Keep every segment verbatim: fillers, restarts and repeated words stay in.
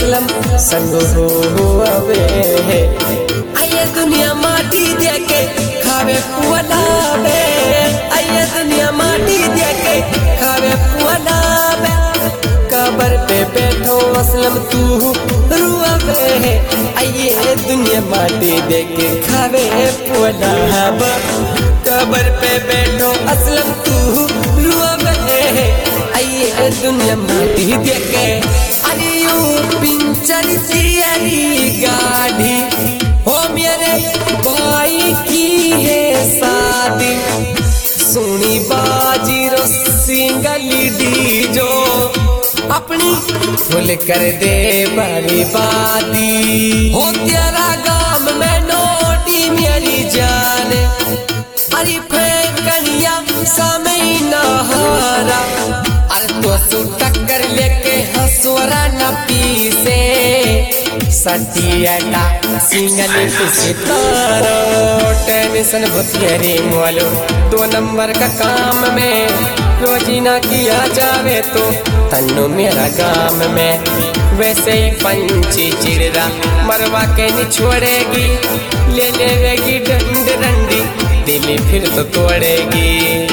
असलम संग हो अबे आये दुनिया माटी दे के खावे पुअला बे आये दुनिया माटी दे के खावे पुअला बे कबर पे बैठो असलम तू रुआवे आये दुनिया माटी दे के खावे पुअला बे कबर पे बैठो असलम तू रुआवे आये दुनिया माटी दे के अरे यू पिंचर चियरी गाड़ी हो मेरे भाई की है शादी सुनी बाजी रो सिंगली डी जो अपनी फुल कर दे बड़ी बादी हो तेरा गाम में नोटी मेरी जान अरे फेंकनिया समय नहारा अरे तो सु टक्कर लेके हंसुरा न पीसे सटियाटा सिंगली तुझे तारो टेंशन भुतियरी मोलो दो नंबर का काम में रोजीना किया जावे तो तन्नो मेरा गाम में वैसे ही पंची चिड़रा मरवा के नहीं छोड़ेगी ले लेवेगी डंड डंडी दिल फिर तो तोड़ेगी।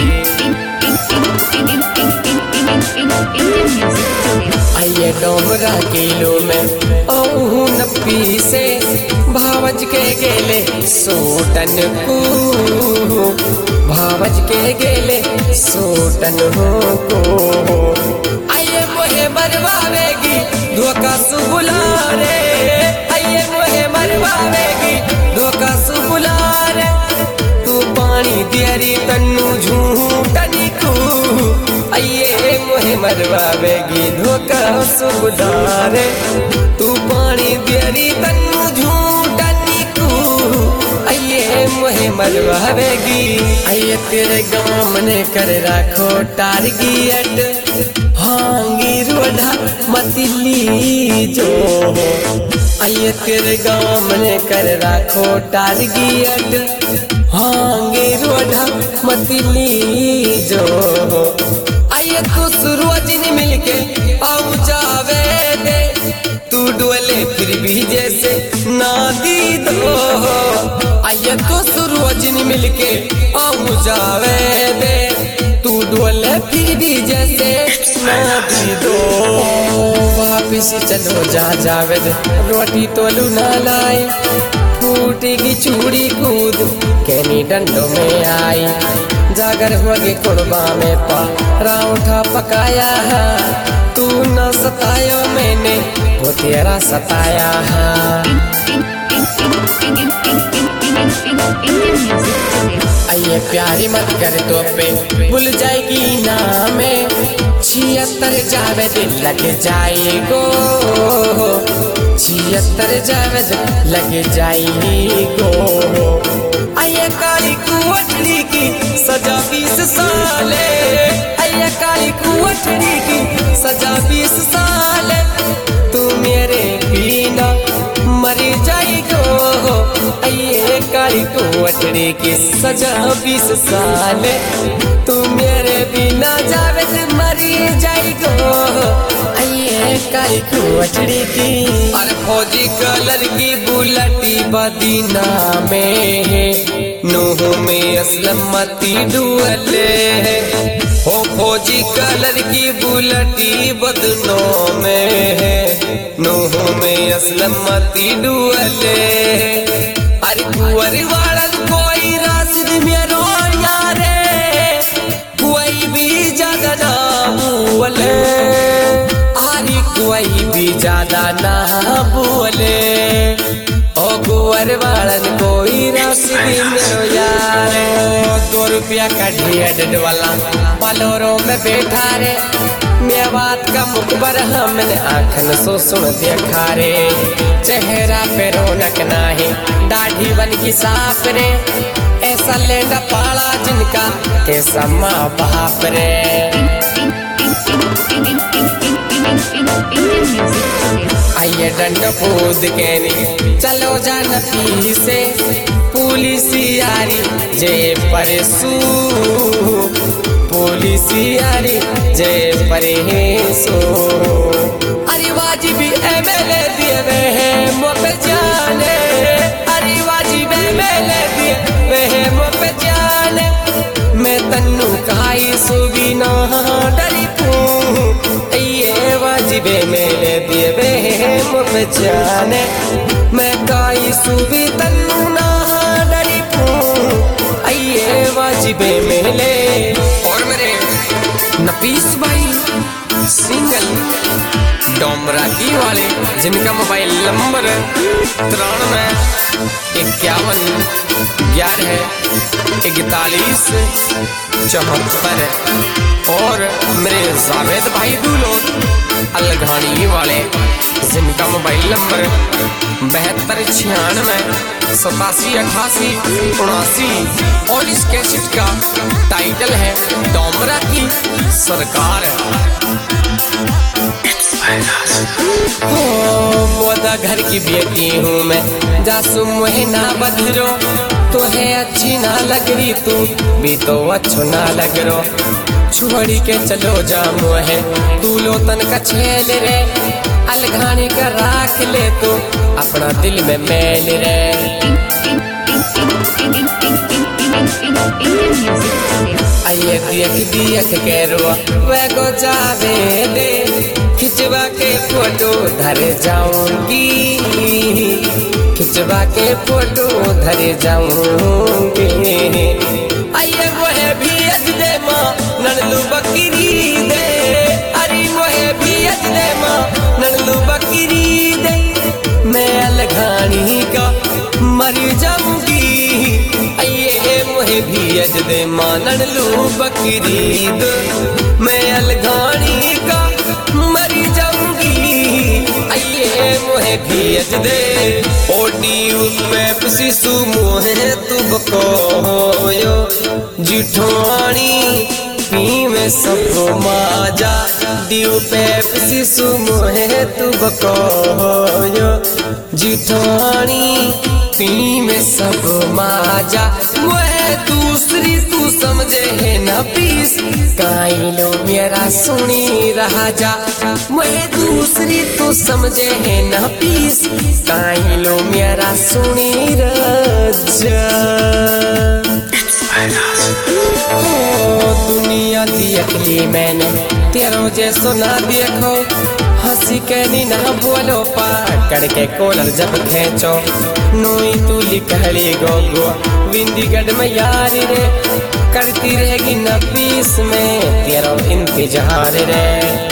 आइए डोबरा किलो में ओहू नपी से भावज के गेले सोटन को भावज के गेले सोटन हो को आइए मोहे मरवावेगी धोखा सुबुला रे आइए मोहे मरवावेगी धोखा सुबुला रे तू पानी दियरी तन्नू झूठनी को आइए मोहे मरवावेगी धोखा सुबुदारे तू पानी दियरी तन्नू झूठनी को आइए मोहे मरवावेगी आइए तेरे गाँव ने कर राखो टारगेट हांगी रोढ़ा मतली जो आइए तेरे गाँव ने कर राखो टारगेट हांगे रोढ़ा मतली जो आइए तो रोज मिलके आऊ जावे दे तू डोले फिर भी जैसे नादी दो आइए तो रोज मिलके आऊ जावे दे तू डोले फिर भी जैसे नादी दो वापिस चलो जा जावे दे रोटी तोलू ना लाई फूटेगी चूड़ी कूद कैनी डंडों में आई जागर होगी कुर्बा में पारा उठा पकाया है तू न सतायो मैंने वो तेरा सताया है। आइए प्यारी मत कर तो पे भूल जाएगी ना में छिहत्तर जावे दिल लग जाएगो छिहत्तर जावे लग जाएगो आइए काली कुवटड़ी की सजा बीस साले आइए काली कुवटड़ी की सजा बीस साले तू मेरे बिना मर जाएगो आइए काली कुवटड़ी की सजा बीस साले तू मेरे बिना जावे मरी जाएगो आइए काली कुवटड़ी की अरे फौजी कलर की बुलटी बदीना में नूह में असलम मती डुअले हो फौजी कलर की बुलटी बदनों में है नूह में असलम मती डुअले अरे कुंवर वाला कोई राशिद मेरो यारे कोई भी ज्यादा ना बोले अरे कोई भी ज्यादा ना बोले ओ कुंवर वालन कोई राशिद मेरो यारे दो रुपया का ढेर वाला पलोरों में बैठा रे मेवात का मुखबर हमने आँखन सो सुन देखा रे चेहरा पे रौनक नाही दाढ़ी बन की साफ रे ऐसा लेंडा पाला जिनका कैसा माँ बाप रे। आइए डंड कूद के नी चलो जान पीछे पुलिस यारी जे परसू पुलिस यारी जे परहेसो अरे वाह वाजिबी एमएलए दिए वे हैं मुझ पे जाने, अरे वाजिब एमएलए दिए वे हैं मुझ पे जाने। मैं तन्नू काई सुबी ना डरी पूं, ये वाजिब एमएलए दिए वे हैं मुझ पे जाने। मैं काई सुबी तन्नू ना डरी पूं, ये वाजिब एमएलए। और मेरे नफीस भाई सिंगल डोमराकी वाले, जिनका मोबाइल नंबर तिरानवे इक्यावन ग्यारह इकतालीस चौहत्तर। और मेरे जावेद भाई दूलोत अलघानी वाले, जिनका मोबाइल नंबर बहत्तर छियानवे सतासी अठासी उनासी। और इस कैसेट का टाइटल है डोमराकी सरकार। हो मोदा घर की बेटी हूँ मैं, जासु मुहे ना बदरो, तो है अच्छी ना लग रही तू भी तो अच्छो ना लग रो। छोड़ी के चलो जा मुहे तू लो तन का छेल रे, अलघानी का राख ले तू अपना दिल में मैल रे। आइए दियक दियक के रो वे गो जावे दे, खिंचवा के फोटो धर जाऊंगी, खिंचवा के फोटो धर जाऊंगी। आइए मोहे भी अज दे माँ ननलू बकरी दे, अरे मोहे भी अज दे माँ ननलू बकरी दे। मैं अलघानी का मर जाऊंगी, आइए मोहे भी अज दे माँ ननलू बकरी दे। मैं अलघानी का मर जाऊंगी, आइए मोहे भी अज दे। ओडी में पसीसू मोहे तू बकोयो, जिठोनी पी में सबको माजा, दियो पे पसीसू मोहे तू बकोयो, जिठोनी पी में सब माजा। मोहे दूसरी तू समझे है ना पीस, काई लो मेरा सुनी रहा जा। मोहे दूसरी तू समझे है ना पीस, काई लो मेरा सुनी रहा जा। ओ दुनिया देख ली मैंने तेरो जैसो ना देखो, हंसी के नी ना बोलो पकड़ के कोलर जब खेचो। नोई तू लिखली गो गो विंदीगढ़ में यारी रे, करती रहेगी न पीस में तेरो इंतजार रे।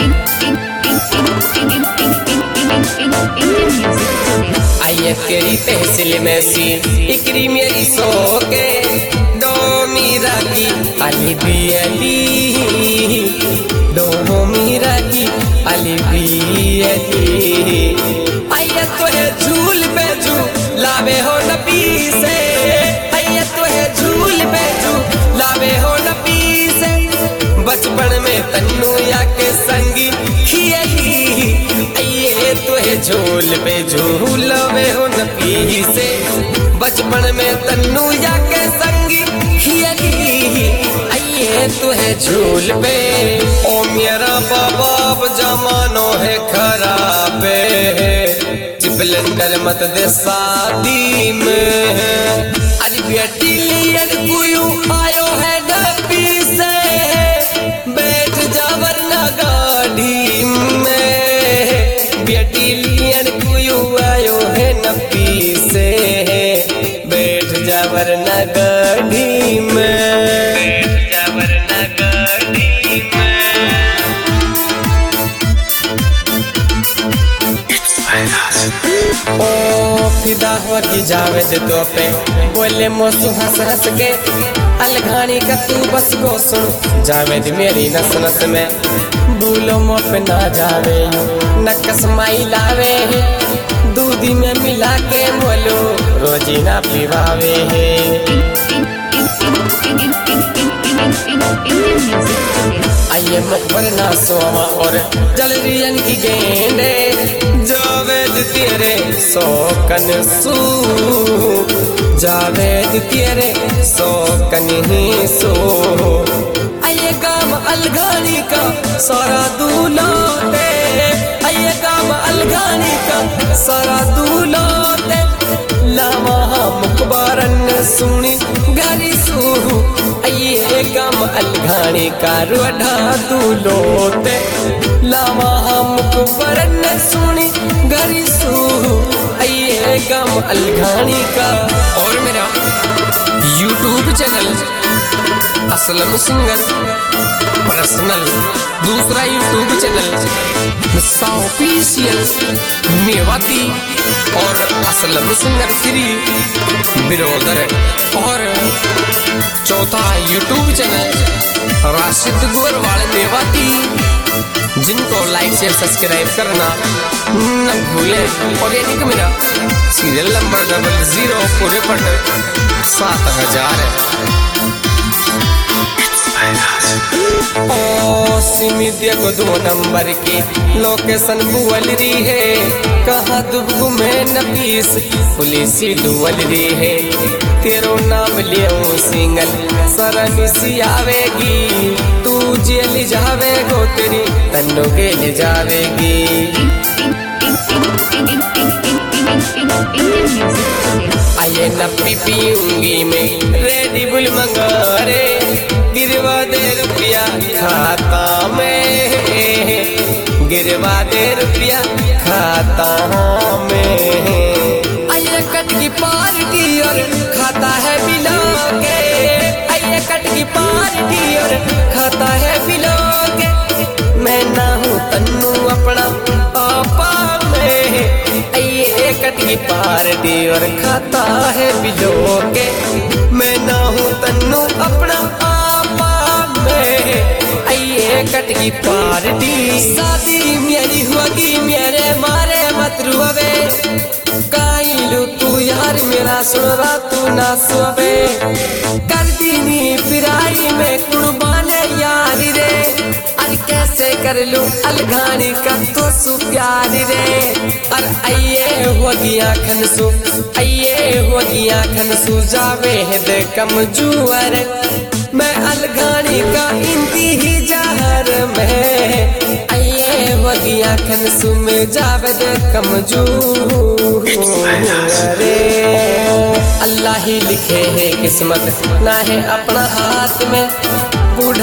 आइए तेरी तहसील में सी इकरी मेरी सो के, दो मीरा की अली भी अली, दो मीरा की अली भी अली। आइए तो है झूल पे झूलावे हो न पीसे, आइए तो है झूल पे झूलावे हो न पीसे। बचपन में तन्नू या के संगी खियली, आइए तो है झूल पे झूलावे हो न पीसे। बचपन में तन्नू या के संगी खियली, आइए तो है झूल पे। ओ मेरा बाबा जमानो है खराब है, स्प्लेंडर मत दे शादी में। अरे बेटी लियर कुयू आयो है डब्बी से, बैठ जा वरना गाड़ी में। बेटी लियर कुयू आयो है नब्बी से, बैठ जा वरना गाड़ी में, बैठ जा वरना गाड़ी में। ओ फिदा हो की जावे दे तो पे बोले मोसू हंस हंस के, अलघानी का तू बस को सुन जावेद मेरी नस नस में। भूलो मो पे ना जावे नकस माई लावे, दूधी में मिला के मोलो रोजी ना पिवावे है। आइए मकबर ना सोवा और जल रियन की गेंदे, जावेद तेरे सौ कन सू, जावेद तेरे सौ कन ही सो। आइए काम अलगानी का सारा दूलोते, आइए काम अलगानी का सारा दूलोते। लावा मुकबरन सुनी गारी सूहू, आइए काम अलगानी का रोढ़ा दूलोते। लावा मुकबरन सुनी गारी सूहू, आइए काम अलगानी का। और मेरा YouTube channel Aslam singer personal, दूसरा यूट्यूब चैनल ऑफिशियल मेवाती और असलम सिंगर थ्री बिरोदर, और चौथा यूट्यूब चैनल राशिद गोरवाल मेवाती, जिनको लाइक शेयर सब्सक्राइब करना न भूले। और यानी कि मेरा सीरियल नंबर डबल जीरो पूरे पट सात हजार है। ओ सिमिदिया को दो नंबर की लोकेशन बुअल रही है, कहाँ दुबगु में नपीस पुलिस डुअल रही है। तेरो नाम लियो सिंगल सरनी सी आवेगी, तू जेल जावेगो तेरी तन्नो के ले जावेगी। आये नपी पीऊंगी मैं रेडी बुल मंगारे, गिरवा दे रुपया खाता में, गिरवा दे रुपया खाता में। आइए कट की पार्टी और खाता है बिना के, आइए कट की पार्टी और खाता है बिना के। मैं ना हूँ तन्नू अपना आपा में, आइए कट की पार्टी और खाता है बिलो के। मैं ना हूँ तन्नू अपना आइए कट की पार्टी। शादी मेरी होगी मेरे मारे मत रुवे, काइलू तू यार मेरा सुनवा तू ना सुवे। कर दीनी फिराई में कुर्बान यारी रे, अरे कैसे कर लूं अलगानी का तो सु प्यारी रे। अरे आइए होगी आखन सु, आइए होगी आखन सु जावे है दे कमजोर। मैं अलगानी का इंती ही जहर में, आइए वगी आखन सु में जावेद कमजोर रे। अल्लाह ही लिखे है किस्मत ना है अपना हाथ में।